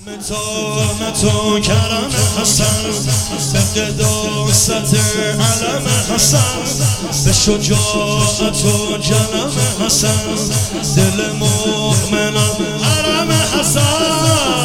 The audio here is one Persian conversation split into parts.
متانت و کرم حسن، به قداست علم حسن، به شجاعت و جنم حسن، دل مؤمنان حرم حسن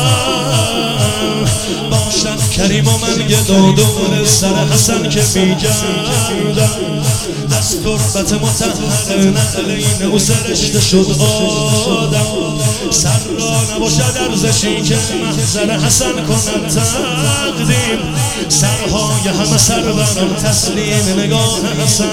باشد کریم و من گدادور سر حسن که میگردم از تربت مطهر نعلین او سرشته شد آدم. سر را نباشد ارزشی که محضر حسن کند تقدیم، سرهای همه سروران تسلیم نگاه حسن.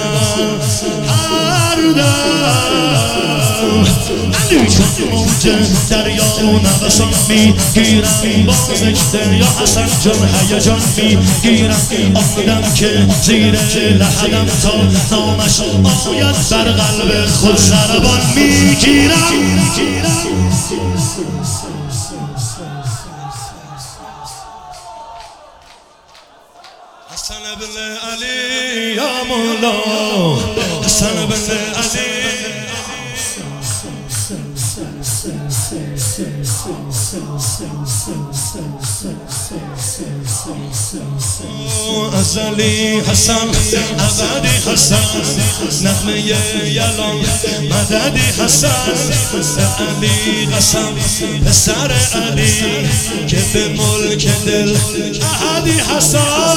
هر دم علی چون موج دریا نفسان میگیرم، با ذکر یا حسن جان هیجان میگیرم. آدم که زیر لحدم تا نامش آید بر قلب خود سربان میگیرم. حسن بن علی یا مولا، حسن بن علی ازلی حسن ابدی حسن، نغمه یلان مددی حسن. علی قسم پسر علی که به ملک دل احدی حسن.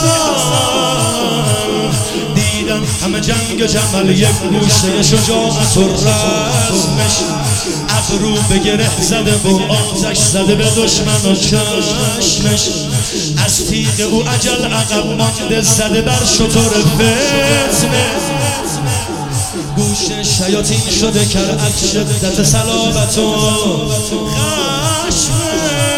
دیدن همه جنگ جمل یک گوشه شجاعت و رزمش، ابرو به گره زده و آتش زده به دشمن و چشمش. از تیغ او اجل عقب مانده زده بر شتر فتنه، گوش شیاطین شده کرد شدت صلابت و خشمش.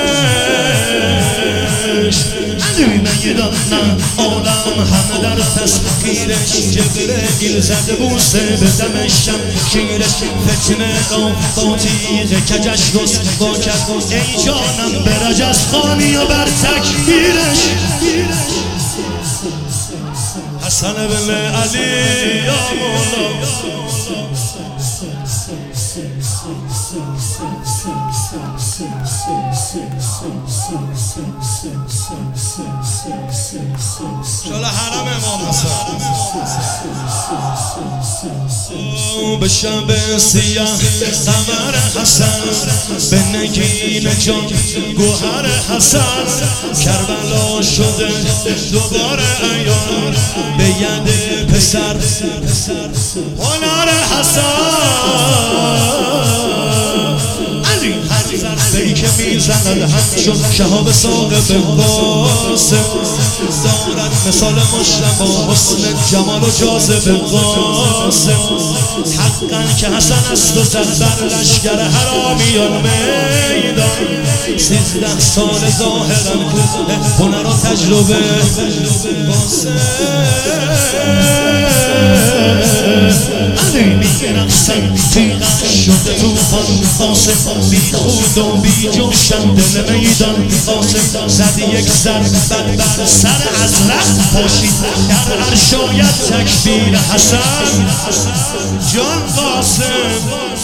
علی میدانم عالم همه در تسخیرش، جبرئیل زده بوسه به دم شمشیرش. فتنه و با تیغ کجش رسوا کرد، ای جانم به رجز خوانی و بر تکبیرش. حسن بن علی یا مولا، شالا حرم امام حسن. به شب سیاه قمر حسن، به نگین جان گوهر حسن. کربلا شده دوباره عیان، به ید پسر هنر حسن. ضربه‌ای که میزند همچون شهاب ثاقب قاسم، دارد مثال مشرب حسن جمال و جاذب قاسم. حقا که حسن است و سر بر لشگر حرامیان میدان، 13 سال ظاهرا هنر و تجربه قاسم. علی میرقصن تیغش شده توفان قاسم، بی خود و بی جوشن دل میدان قاسم. زد یک ضربت بر سر از رخت پاشید، در عرش آید تکبیر حسن جان قاسم.